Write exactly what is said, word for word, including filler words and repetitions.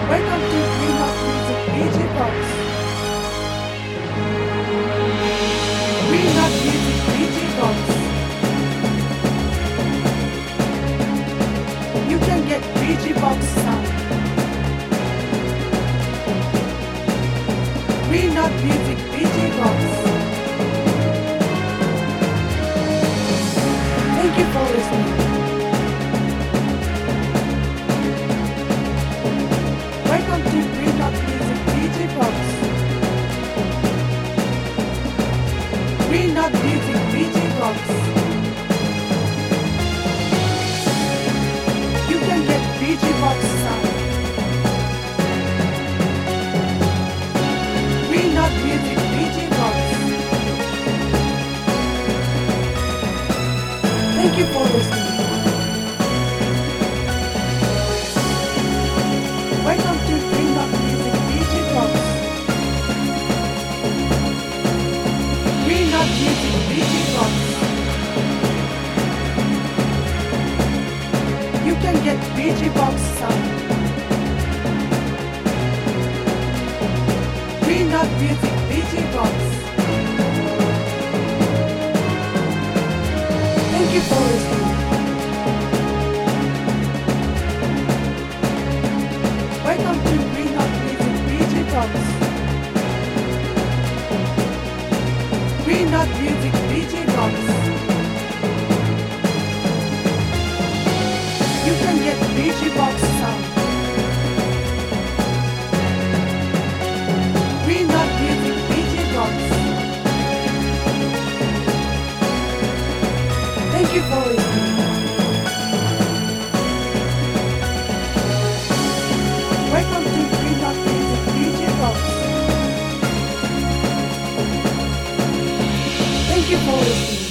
Welcome to Green Up Music D J Box. Green Up Music D J Box. You can get D J Box sound. Green Up Music D J Box. Thank you for listening. Welcome to Green Up Music D J Box. Green Up Music D J Box. You can get D J Box sound. Green Up Music D J Box. Thank you for listening. Welcome to Green Up Music D J Box. Green Up Music D J Box. You can get D J Box sound. Green Up Music D J Box. Thank you for listening. Welcome to Green Up Music D J Box. Green Up Music D J Box. You can get D J Box sound. Green Up Music D J Box. Thank you for listening. Welcome to Green Up Music D J Box. Thank you for listening.